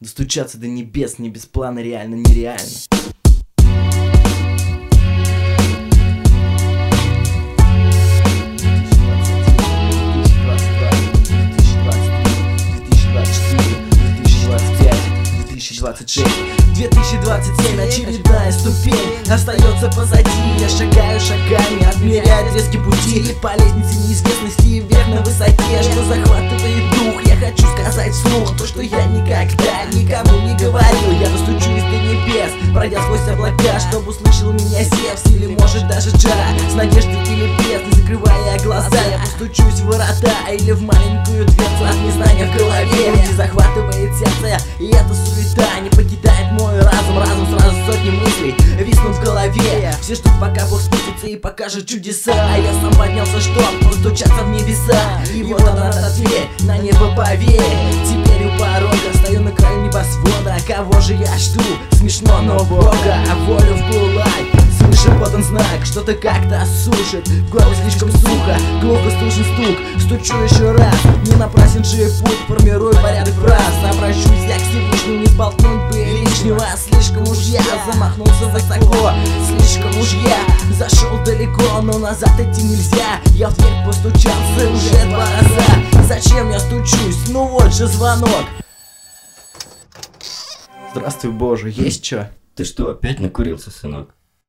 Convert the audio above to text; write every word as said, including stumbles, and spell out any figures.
Достучаться до небес, не без плана, реально нереально. двадцать шесть, две тысячи двадцать семь, очередная ступень остается позади. Я шагаю шагами, отмеряю отрезки пути по лестнице неизвестности вверх на высоте, что захватывает дух. Я хочу сказать вслух то, что я никогда никому не говорил. Я достучусь до небес, пройдя сквозь облака, чтобы услышал меня Зевс или может даже Джа. С надеждой или без, не закрывая глаза, я постучусь в ворота или в маленькую дверцу от незнания в голове, где захватывает сердце, и эта суета не покидает мой разум. Разум сразу сотни мыслей виснут в голове. Все ждут, пока Бог спустится и покажет чудеса, а я сам поднялся, чтоб постучаться в небеса. И вот она, та дверь, на небо поверь. Теперь у порога стою на краю небосвода. Кого же я жду? Смешно, но Бога, а волю в кулак. Свыше подан знак, что-то как-то сушит, в горле слишком сухо, глухо слышен стук. Стучу еще раз, не напрасен же путь, формирую порядок фраз. Обращусь я к Всевышнему, не сболтнуть бы лишнего. Слишком уж я замахнулся высоко, слишком уж я зашел далеко, но назад идти нельзя. Я в дверь постучался уже два раза. Зачем я стучусь? Ну вот же звонок. Здравствуй, Боже, есть чё? Ты что, опять накурился, сынок?